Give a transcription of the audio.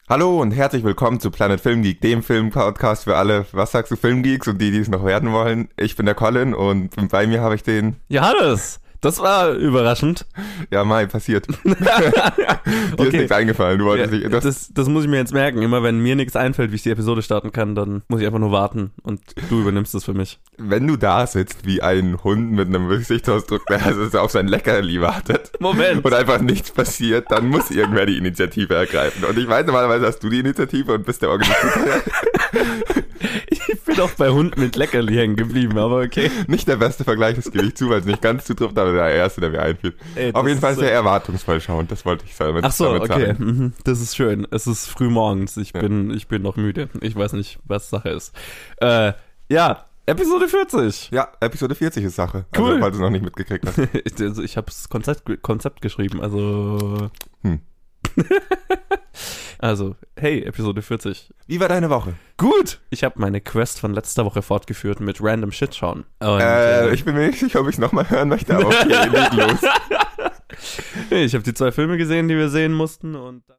Hallo und herzlich willkommen zu Planet Film Geek, dem Film-Podcast für alle, was sagst du, Filmgeeks und die es noch werden wollen. Ich bin der Colin und bei mir habe ich den... Johannes, das war überraschend. Ja, Mai, passiert. Dir ist nichts eingefallen, du wolltest nicht... Das muss ich mir jetzt merken. Immer wenn mir nichts einfällt, wie ich die Episode starten kann, dann muss ich einfach nur warten und du übernimmst es für mich. Wenn du da sitzt wie ein Hund mit einem Gesichtsausdruck, der also auf sein Leckerli wartet Moment. und einfach nichts passiert, dann muss irgendwer die Initiative ergreifen. Und ich weiß, normalerweise hast du die Initiative und bist der Organisator. Ich bin auch bei Hund mit Leckerli hängen geblieben, aber okay. Nicht der beste Vergleich, das gebe ich zu, weil es nicht ganz zutrifft, aber der erste, der mir einfiel. Auf jeden Fall sehr erwartungsvoll schauend, das wollte ich damit Ach so, damit okay. sagen. Das ist schön. Es ist früh morgens. Ich bin noch müde. Ich weiß nicht, was Sache ist. Ja, Episode 40. Ja, Episode 40 ist Sache. Cool. Also, falls du es noch nicht mitgekriegt hast. Also, ich habe das Konzept geschrieben, also... Also, hey, Episode 40. Wie war deine Woche? Gut! Ich habe meine Quest von letzter Woche fortgeführt mit random Shit schauen. Und, ich bin mir nicht sicher, ob ich es nochmal hören möchte, aber okay, leg los. Ich habe die 2 Filme gesehen, die wir sehen mussten und...